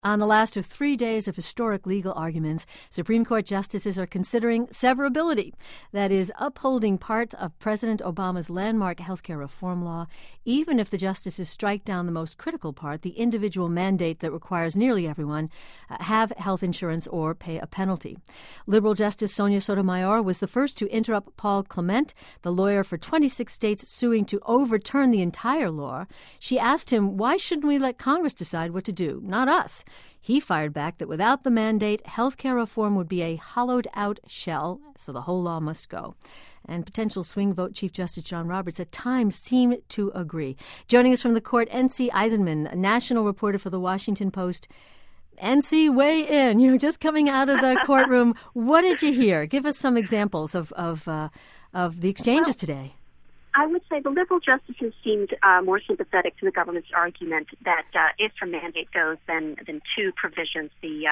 On the last of 3 days of historic legal arguments, Supreme Court justices are considering severability. That is, upholding part of President Obama's landmark healthcare reform law, even if the justices strike down the most critical part, the individual mandate that requires nearly everyone have health insurance or pay a penalty. Liberal Justice Sonia Sotomayor was the first to interrupt Paul Clement, the lawyer for 26 states suing to overturn the entire law. She asked him, why shouldn't we let Congress decide what to do, not us? He fired back that without the mandate, healthcare reform would be a hollowed-out shell, so the whole law must go. And potential swing vote Chief Justice John Roberts at times seemed to agree. Joining us from the court, N.C. Eisenman, a national reporter for The Washington Post. N.C., weigh in. Just coming out of the courtroom, what did you hear? Give us some examples of the exchanges today. I would say the liberal justices seemed more sympathetic to the government's argument that if a mandate goes, then two provisions: the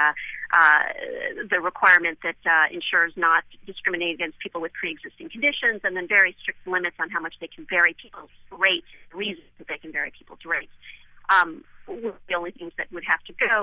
requirement that insurers not discriminate against people with pre-existing conditions, and then very strict limits on how much they can vary people's rates, reasons that they can vary people's rates, were the only things that would have to go.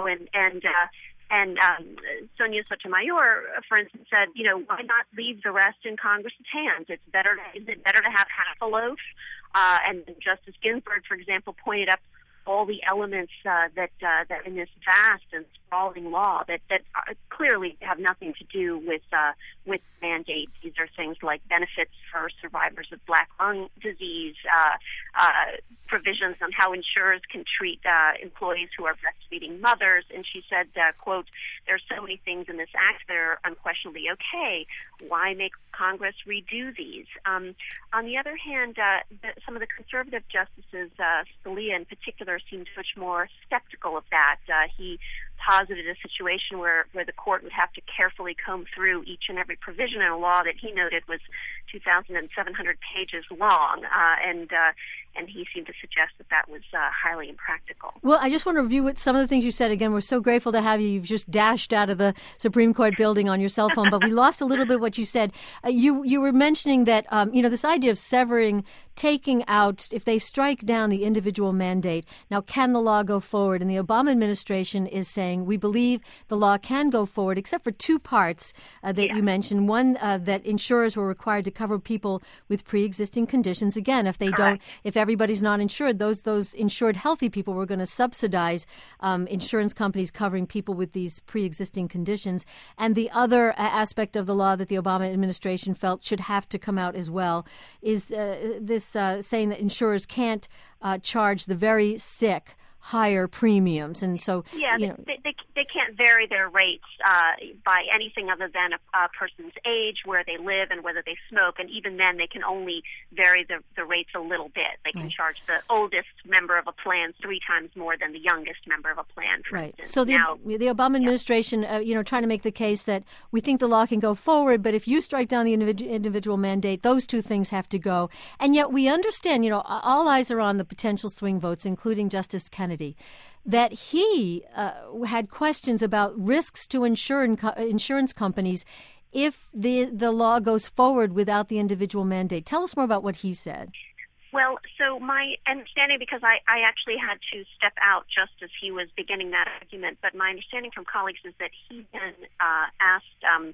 And Sonia Sotomayor, for instance, said, why not leave the rest in Congress's hands? Is it better to have half a loaf? And Justice Ginsburg, for example, pointed up all the elements that in this vast and sprawling law that clearly have nothing to do with mandates. These are things like benefits for survivors of black lung disease, provisions on how insurers can treat employees who are breastfeeding mothers. And she said, quote, "There's so many things in this act that are unquestionably okay. Why make Congress redo these?" On the other hand, some of the conservative justices, Scalia in particular, seemed much more skeptical of that. He posited a situation where the court would have to carefully comb through each and every provision in a law that he noted was 2,700 pages long, and he seemed to suggest that was highly impractical. Well, I just want to review some of the things you said. Again, we're so grateful to have you. You've just dashed out of the Supreme Court building on your cell phone, but we lost a little bit of what you said. You were mentioning that, this idea of severing, taking out, if they strike down the individual mandate, now can the law go forward? And the Obama administration is saying, we believe the law can go forward, except for two parts that you mentioned. One, that insurers were required to cover people with pre-existing conditions. Again, if they don't, if everybody's not insured, those insured healthy people were going to subsidize insurance companies covering people with these pre-existing conditions. And the other aspect of the law that the Obama administration felt should have to come out as well is this saying that insurers can't charge the very sick higher premiums, and so they can't vary their rates by anything other than a person's age, where they live, and whether they smoke. And even then, they can only vary the rates a little bit. They can charge the oldest member of a plan 3 times more than the youngest member of a plan. For instance. So the Obama administration, trying to make the case that we think the law can go forward, but if you strike down the individual mandate, those two things have to go. And yet we understand, all eyes are on the potential swing votes, including Justice Kennedy, that he had questions about risks to insurance companies if the law goes forward without the individual mandate. Tell us more about what he said. Well, so my understanding, because I actually had to step out just as he was beginning that argument, but my understanding from colleagues is that he then asked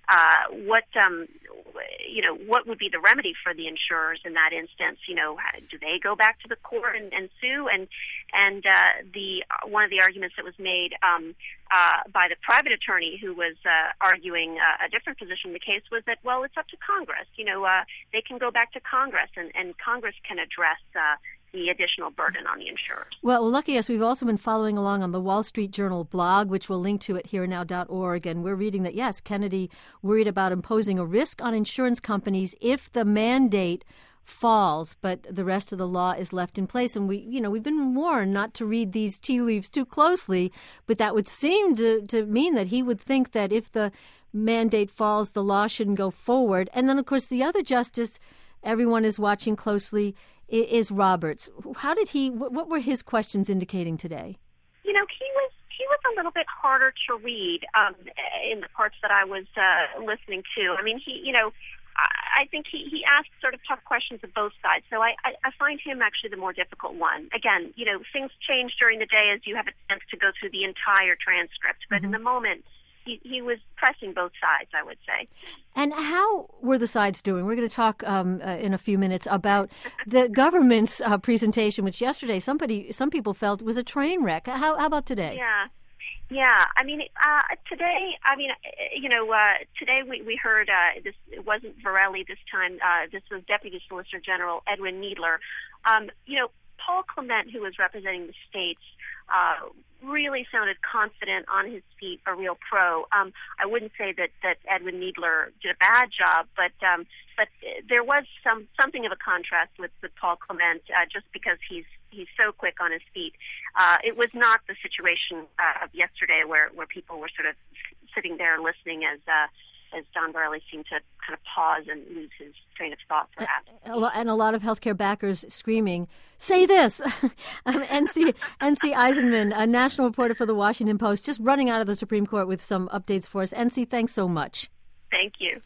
what would be the remedy for the insurers in that instance? Do they go back to the court and sue? And one of the arguments that was made by the private attorney who was arguing a different position in the case was that, well, it's up to Congress. They can go back to Congress, and Congress can address the additional burden on the insurers. Well, lucky us, we've also been following along on the Wall Street Journal blog, which we'll link to at herenow.org, and we're reading that, yes, Kennedy worried about imposing a risk on insurance companies if the mandate falls, but the rest of the law is left in place. And we've been warned not to read these tea leaves too closely, but that would seem to mean that he would think that if the mandate falls, the law shouldn't go forward. And then, of course, the other justice everyone is watching closely is Roberts. What were his questions indicating today? He was a little bit harder to read in the parts that I was listening to. I mean, I think he asked sort of tough questions of both sides. So I find him actually the more difficult one. Again, things change during the day as you have a chance to go through the entire transcript. But in the moment, he was pressing both sides, I would say. And how were the sides doing? We're going to talk in a few minutes about the government's presentation, which yesterday some people felt was a train wreck. How about today? Yeah. I mean, today. Today we heard this. It wasn't Varela this time. This was Deputy Solicitor General Edwin Needler. Paul Clement, who was representing the states, really sounded confident, on his feet, a real pro. I wouldn't say that Edwin Needler did a bad job, but there was something of a contrast with Paul Clement, just because he's so quick on his feet. It was not the situation of yesterday where people were sort of sitting there listening as John Varela seemed to kind of pause and lose his train of thought, perhaps. And a lot of healthcare backers screaming, "Say this!" NC Eisenman, a national reporter for the Washington Post, just running out of the Supreme Court with some updates for us. NC, thanks so much. Thank you.